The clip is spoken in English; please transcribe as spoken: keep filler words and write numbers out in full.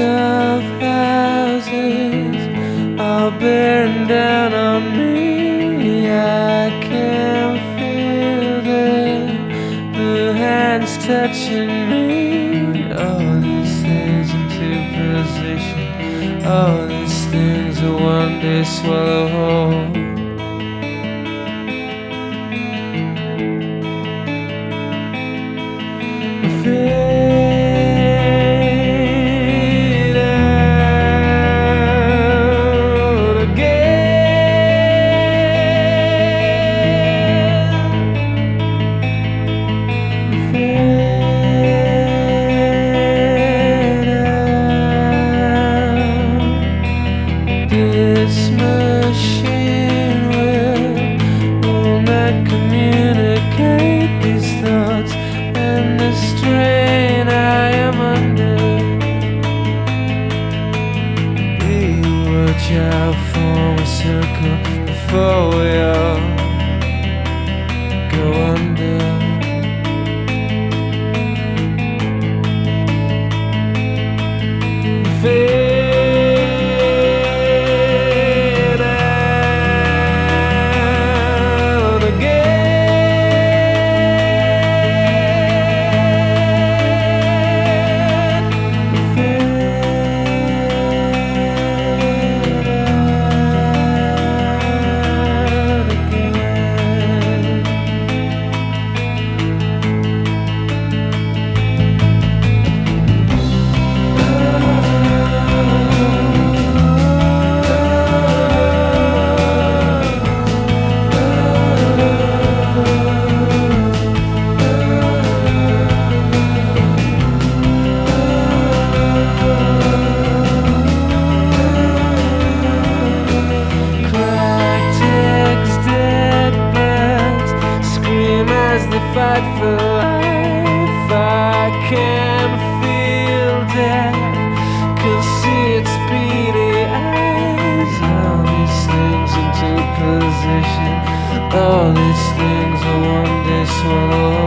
of houses all bearing down on me. I can feel them, the hands touching me. All these things into position, all these things will one day swallow whole. This machine will, will not communicate these thoughts and the strain I am under. We watch out, form a circle before we all go under. Fight for life, I can feel death, can see its beady eyes. All these things into position, all these things will one day swallow